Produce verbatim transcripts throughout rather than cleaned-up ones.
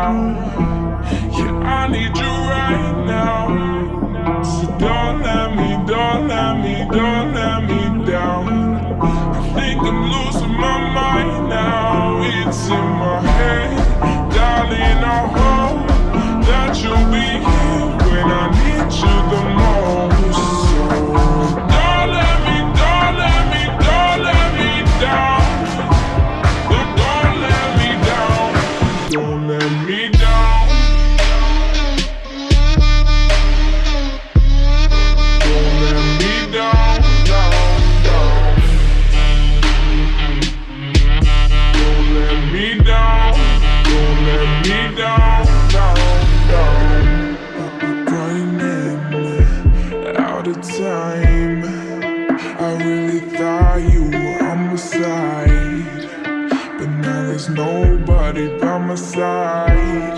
now. Yeah, I need you right now. So don't let me, don't let me, don't let me down. I think I'm losing my mind now. It's in my head, darling. I hope that you'll be here when I need you the most. So don't let me, don't let me, don't let me down. Don't, don't let me down. Don't let me down. Don't let me down, down, down. Don't let me down. Don't let me down, down, down. Running out of time. I really thought you were on my side, but now there's nobody by my side.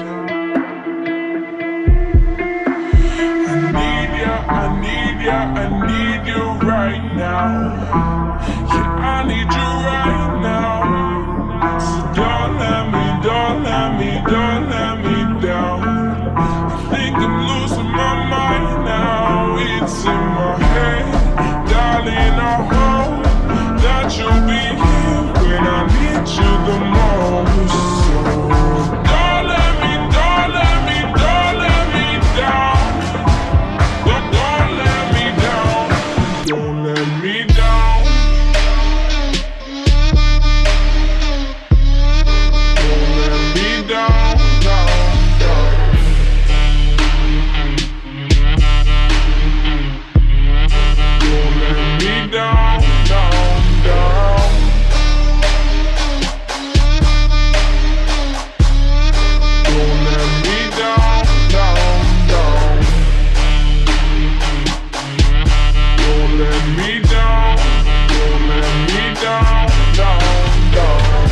I need ya, I need ya, I need you right now. Yeah, I need you right now. So don't let me, don't let me, don't let me down. I think I'm losing my mind now. It's in my head, darling. I hope that you'll be here when I need you the most. So don't let me, don't let me, don't let me down. Don't, don't let me down. Don't let me down. Don't let me down, down, down. Don't let me down, down, down. Don't let me down, down, down. Don't let me down. Don't let me down, down, down.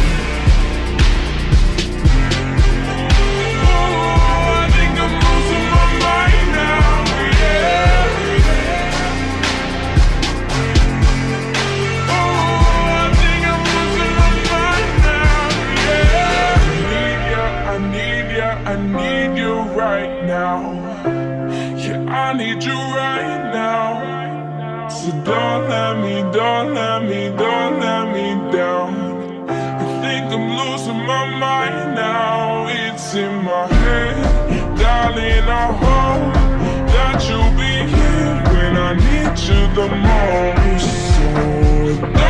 Oh, I think I'm losing my mind now, yeah. Oh, I think I'm losing my mind now, yeah. I need ya, I need ya, I need you right now. Yeah, I need you right now. So don't let me, don't let me, don't let me down. I think I'm losing my mind now. It's in my head, darling. I hope that you'll be here when I need you the most. So